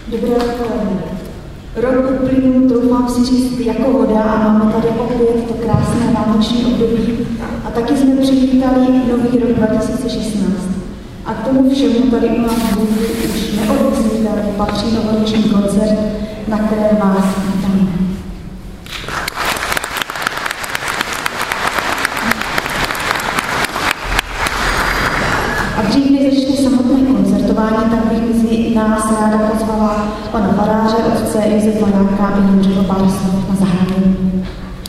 Dobré odpoledne. Rok uplynul, troufám si říct, jako voda a máme tady opět to krásné vánoční období a taky jsme přivítali nový rok 2016. A k tomu všemu tady u nás v Budvi už neodmyslitelně patří novoroční koncert, na kterém vás vítáme. A dřív než začne samotné koncertování, tak bych mezi nás ráda pozvala pana faráře, otce Josefa Janka, aby nám řekl pár slov na zahájení.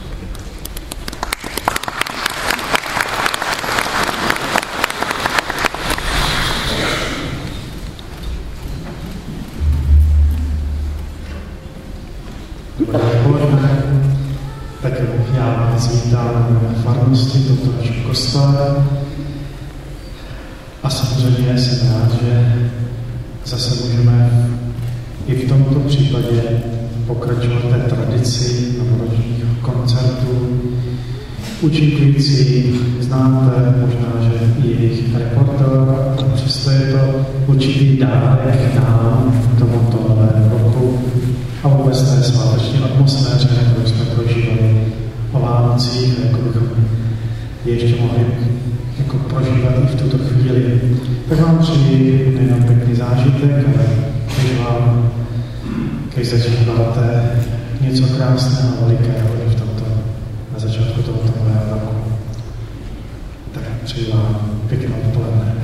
Dobré odpoledne, tak já vás vítám na farnosti tohoto našeho kostela. A samozřejmě jsem rád, že zase můžeme i v tomto případě pokračovat té tradici novoročních koncertů. Účinkující znáte možná, že i jejich repertoár, a přesto je to určitý dárek nám tomuto nového roku a vůbec té sváteční atmosféře, kterou jsme prožívali o Vánocích, jako bychom ještě mohli jako prožívat i v tuto chvíli. Tak vám přeji nejenom pěkný zážitek, ale když zažíváte něco krásného a velikého v tomto, na začátku tohoto nového roku. Tak přeji vám pěkné odpoledne.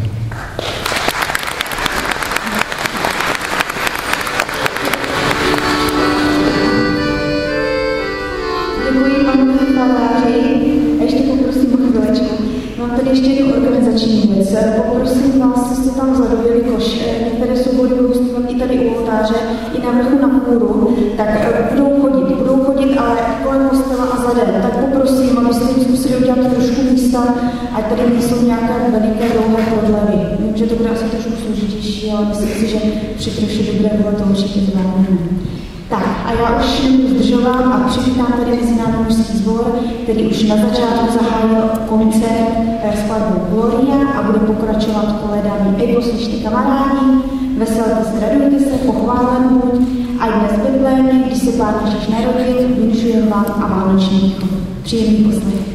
Děkuji panu faráři a ještě poprosím o chvilečku. Mám tady ještě jednu organizační věc. Poprosím vás, co jste tam zadobili koš. Některé soubory budou zpívat i tady u oltáře, i na vrchu na půru, tak budou chodit, ale kolem kostela a zadem. Tak poprosím, abyste jim zkusili udělat trošku místa, ať tady nejsou nějaké veliké dlouhé prodlevy. Vím, že to bude asi trošku složitější, ale myslím si, že při troši dobré vůle to určitě zvládneme. Tak a já už nebudu zdržovat a přivítám tady mezi námi mužský sbor, který už na začátku zahájil koncert s skladbou Gloria a bude pokračovat koledami Ej, poslyšte kamarádi, veselte se, radujte se, pochválen buď a dnes Betlémě, když se Pán Ježíš narodil, vinšujeme vám a vánoční východ. Příjemný poslech.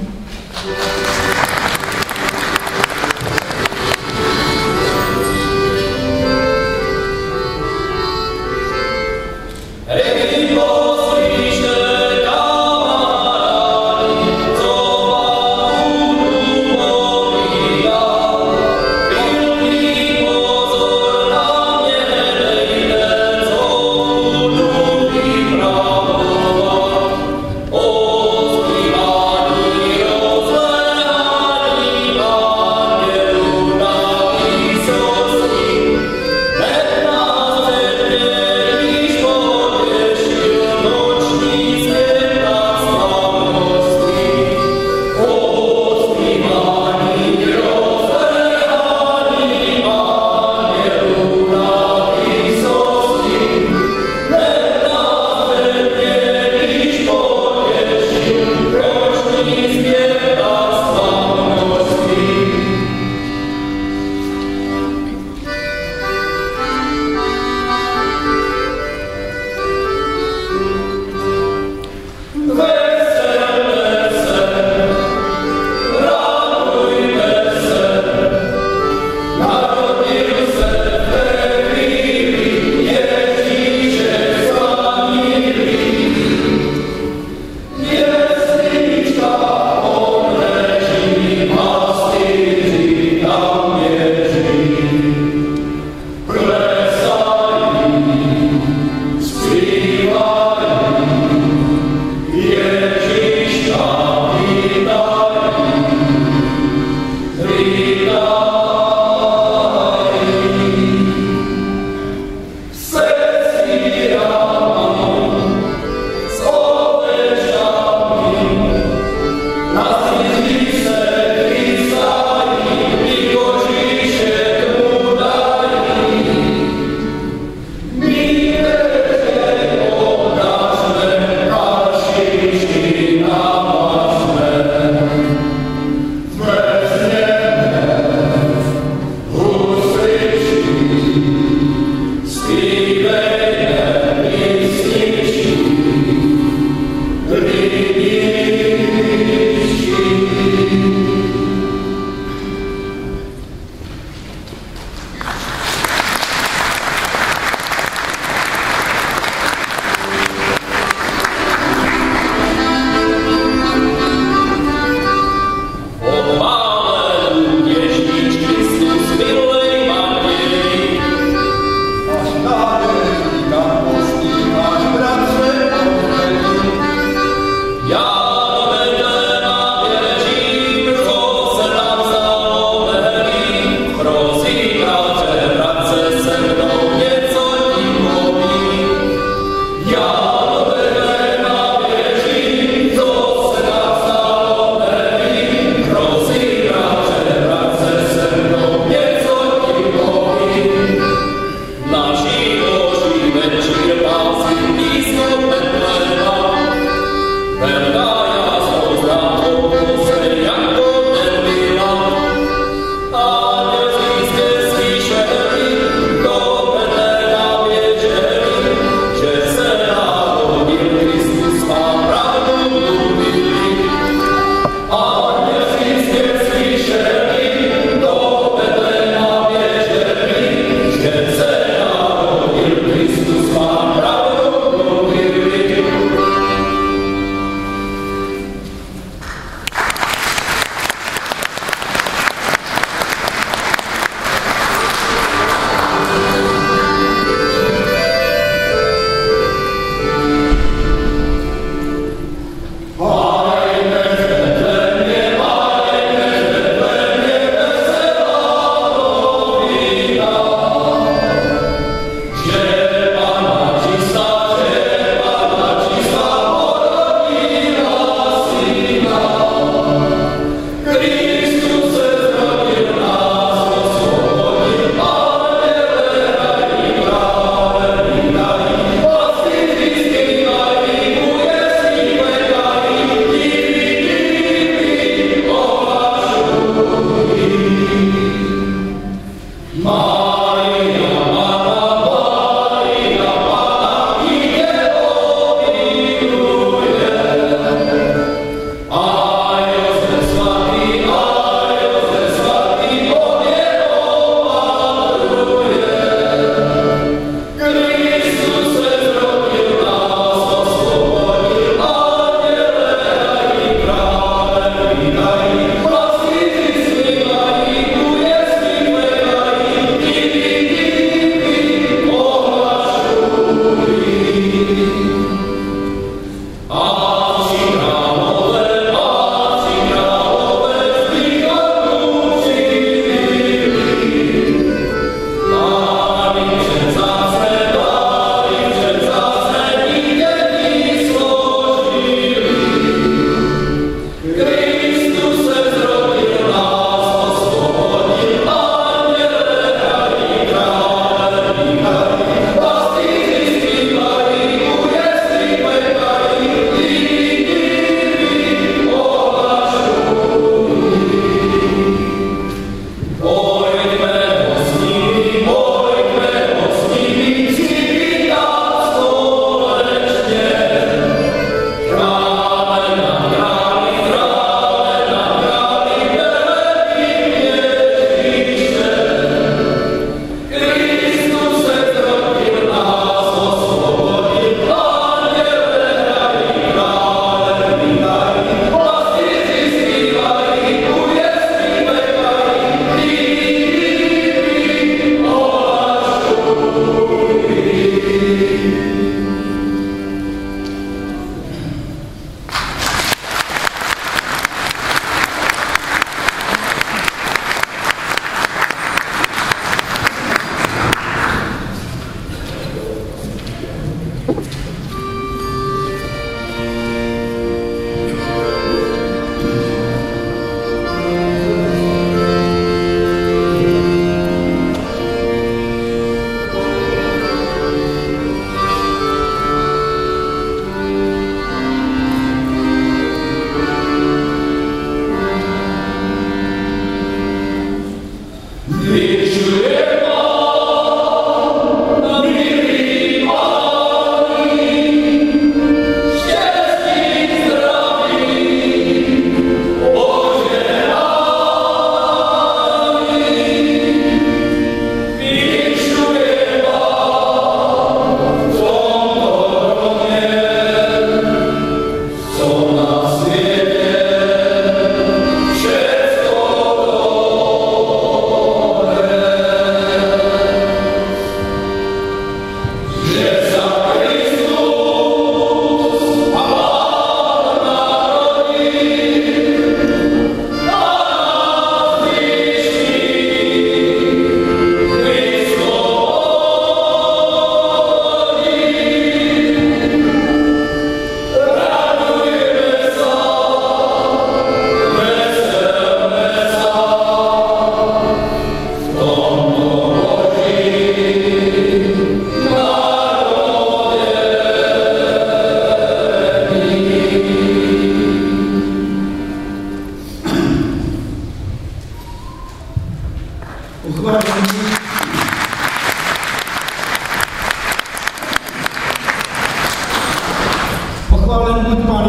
Oh,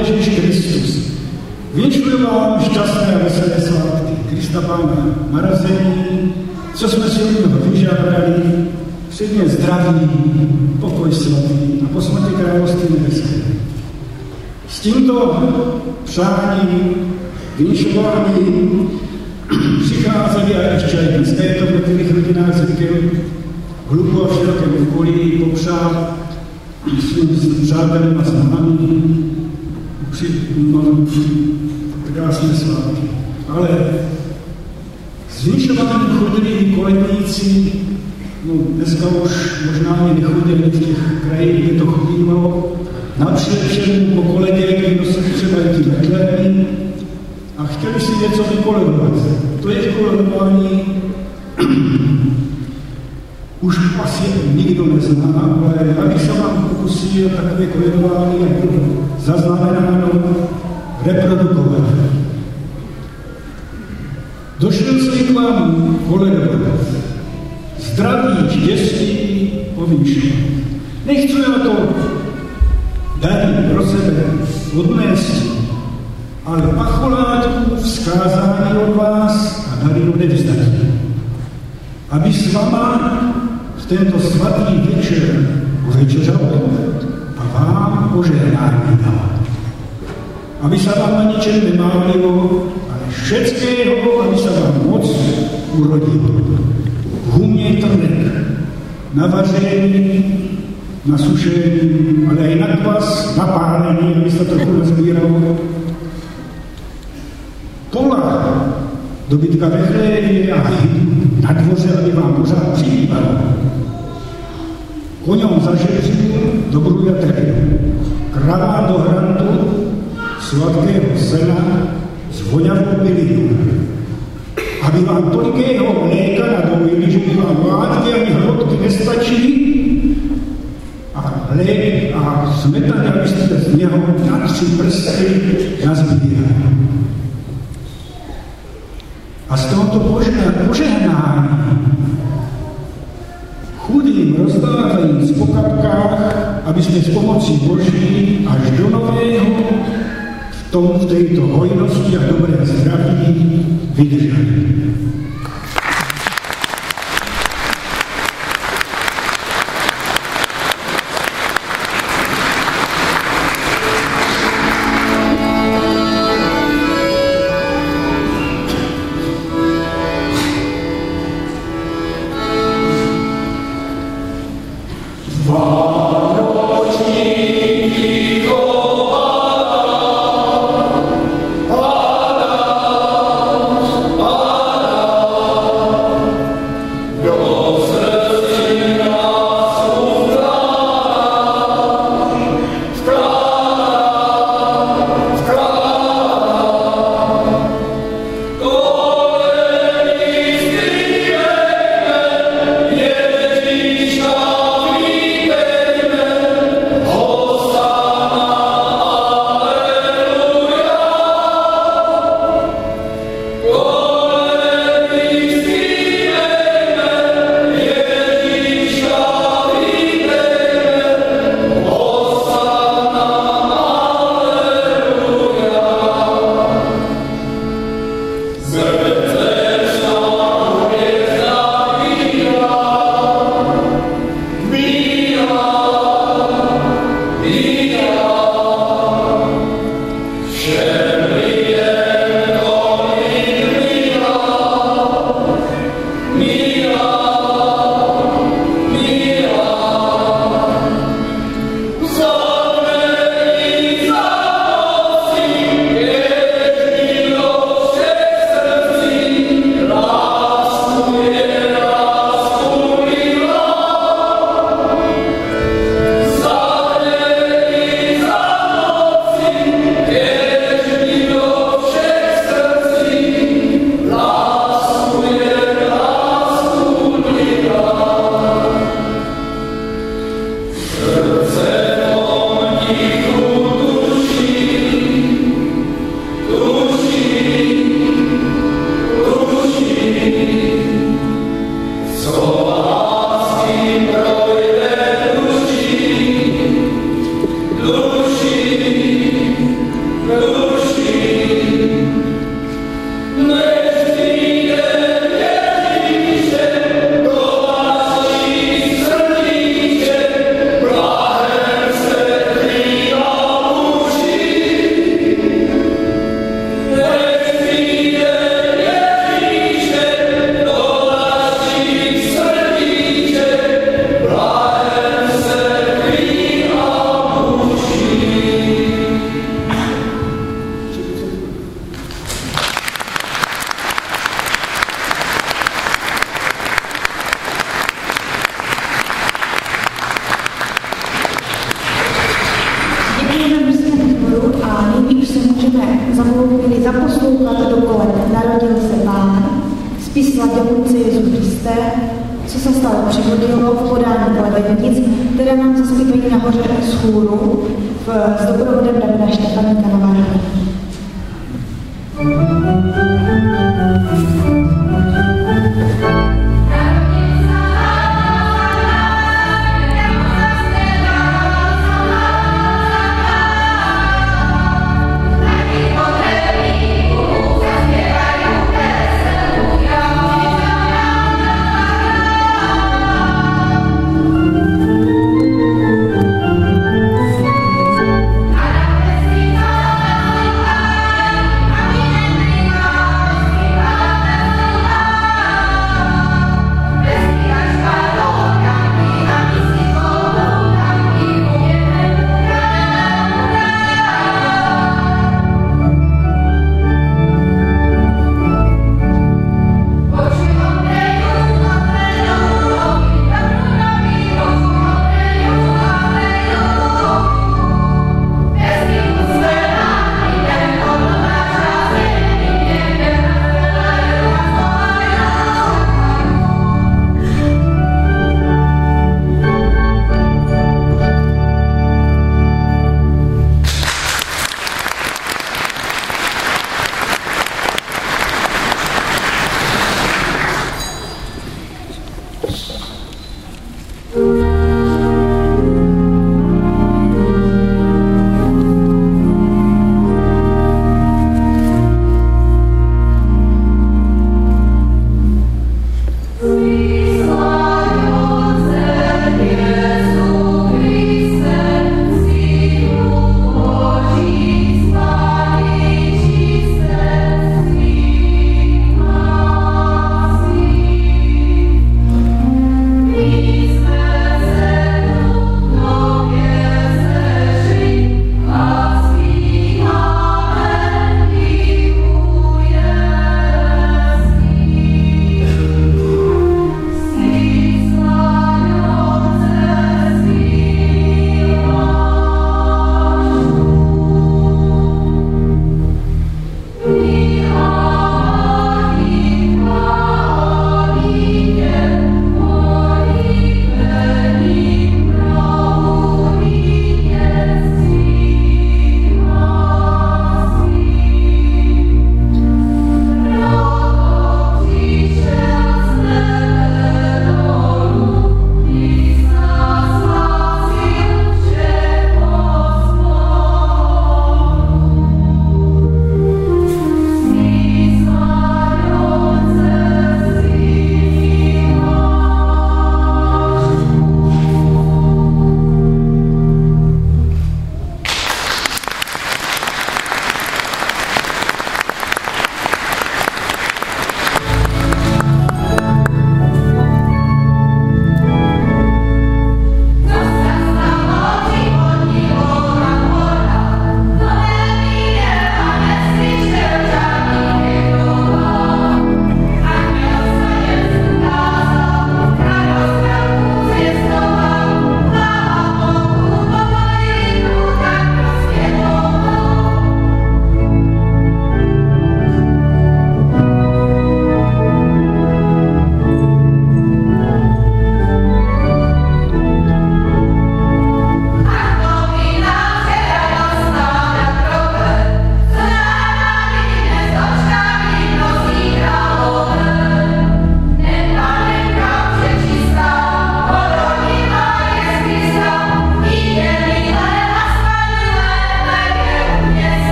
Ježíš Kristus. Vinšuju vám šťastné a veselé svátky Krista Pána narození, co jsme si od něho vyžádali, předně zdraví, pokoj svatý a po smrti království nebeské. S tímto přáním, vinšováním přicházeli a ještě i dneska je to v některých rodinách zvykem hlubo a v širokém okolí popřát svým přátelům a známým krásné svátky. Ale s vinšováním chodili i koledníci, no dneska už možná ani nechodili v těch krajích, kde to chodilo, například všem po koledě, kdy nosili třeba i ty medlény a chtěli si něco vykoledovat. To je koledování už asi nikdo nezná, ale já bych se vám pokusil takové koledování jako zaznamenáno reprodukovat. Došel jsem k vám koledovat. Zdraví, štěstí, povinšovat. Nechci na to dary pro sebe odnést, ale pacholátku vzkázání od vás a dary odevzdat. Aby s váma v tento svatý večer uvečeřal a vám požehnání dal. Aby se vám na ničem nemálilo, ale všeckého, aby se vám moc urodilo. Humě trnek, na vaření, na sušení, ale i na kvas, na pálení, aby se trochu nazbíralo. Pola, dobytka ve chlévě a na dvoře, aby vám pořád přibývalo. Koňom za žebří, dobrou jatery, kravám do hrantu, sladkého sena s voňavou bylinu. Aby vám tolikého mléka nadojili, že by vám látky ani hrotky nestačí, a lék a smetany, abyste z něho na 3 prsty nazbírali. A z tohoto požehnání chudým rozdávajíc po kapkách, aby jsme s pomocí Boží až do nového v této hojnosti a dobré zdraví vydrželi. Oh se stalo při Vodyho v podání klebetnic, které nám zaspívají nahoře z chůru s doprovodem Davida Štefaníka na varhany.